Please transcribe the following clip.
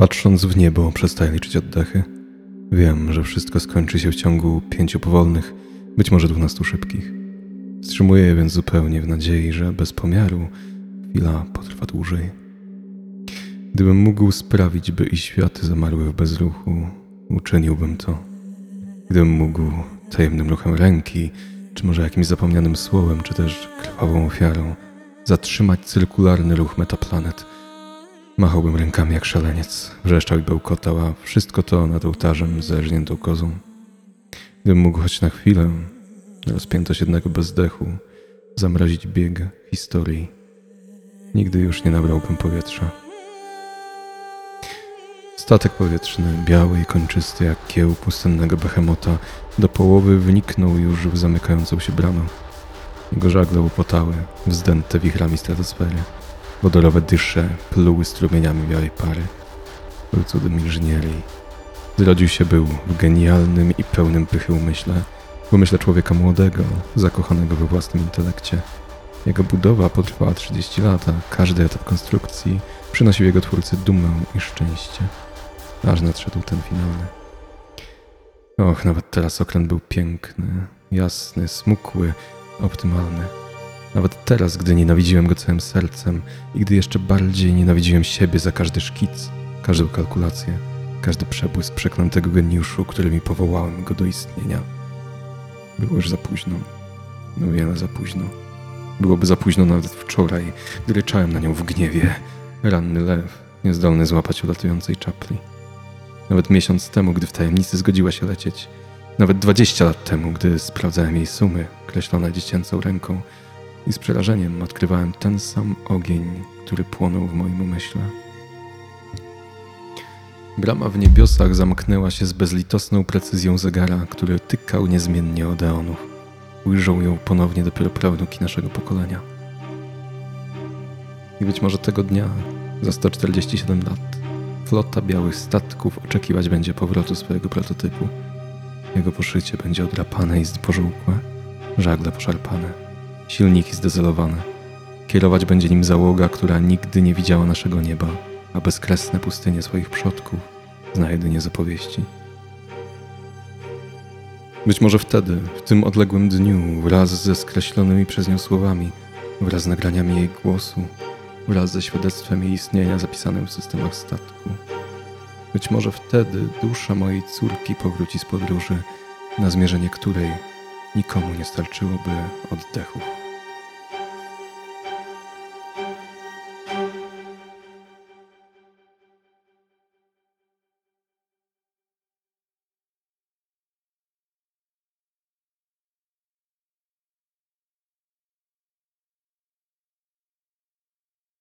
Patrząc w niebo, przestaję liczyć oddechy. Wiem, że wszystko skończy się w ciągu 5 powolnych, być może 12 szybkich. Wstrzymuję je więc zupełnie w nadziei, że bez pomiaru chwila potrwa dłużej. Gdybym mógł sprawić, by i światy zamarły w bezruchu, uczyniłbym to. Gdybym mógł tajemnym ruchem ręki, czy może jakimś zapomnianym słowem, czy też krwawą ofiarą, zatrzymać cyrkularny ruch metaplanet, machałbym rękami jak szaleniec, wrzeszczał i bełkotał, a wszystko to nad ołtarzem z zerżniętą kozą. Gdybym mógł choć na chwilę, rozpiętość jednego bezdechu, zamrazić bieg historii, nigdy już nie nabrałbym powietrza. Statek powietrzny, biały i kończysty jak kieł pustynnego behemota, do połowy wniknął już w zamykającą się bramę. Jego żagle łopotały, wzdęte wichrami stratosfery. Wodorowe dysze pluły strumieniami białej pary. Był cudem inżynierii. Zrodził się był w genialnym i pełnym pychy umyśle człowieka młodego, zakochanego we własnym intelekcie. Jego budowa potrwała 30 lat, a każdy etap konstrukcji przynosił jego twórcy dumę i szczęście. Aż nadszedł ten finalny. Och, nawet teraz okręt był piękny, jasny, smukły, optymalny. Nawet teraz, gdy nienawidziłem go całym sercem i gdy jeszcze bardziej nienawidziłem siebie za każdy szkic, każdą kalkulację, każdy przebłysk przeklętego geniuszu, którymi powołałem go do istnienia. Było już za późno. No wiele za późno. Byłoby za późno nawet wczoraj, gdy ryczałem na nią w gniewie. Ranny lew, niezdolny złapać ulatującej czapli. Nawet miesiąc temu, gdy w tajemnicy zgodziła się lecieć. Nawet 20 lat temu, gdy sprawdzałem jej sumy, kreślone dziecięcą ręką i z przerażeniem odkrywałem ten sam ogień, który płonął w moim umyśle. Brama w niebiosach zamknęła się z bezlitosną precyzją zegara, który tykał niezmiennie od eonów. Ujrzą ją ponownie dopiero prawnuki naszego pokolenia. I być może tego dnia, za 147 lat, flota białych statków oczekiwać będzie powrotu swojego prototypu. Jego poszycie będzie odrapane i pożółkłe, żagle poszarpane, silniki zdezelowane. Kierować będzie nim załoga, która nigdy nie widziała naszego nieba, a bezkresne pustynie swoich przodków zna jedynie z opowieści. Być może wtedy, w tym odległym dniu, wraz ze skreślonymi przez nią słowami, wraz z nagraniami jej głosu, wraz ze świadectwem jej istnienia zapisanym w systemach statku. Być może wtedy dusza mojej córki powróci z podróży, na zmierzenie której nikomu nie starczyłoby oddechów.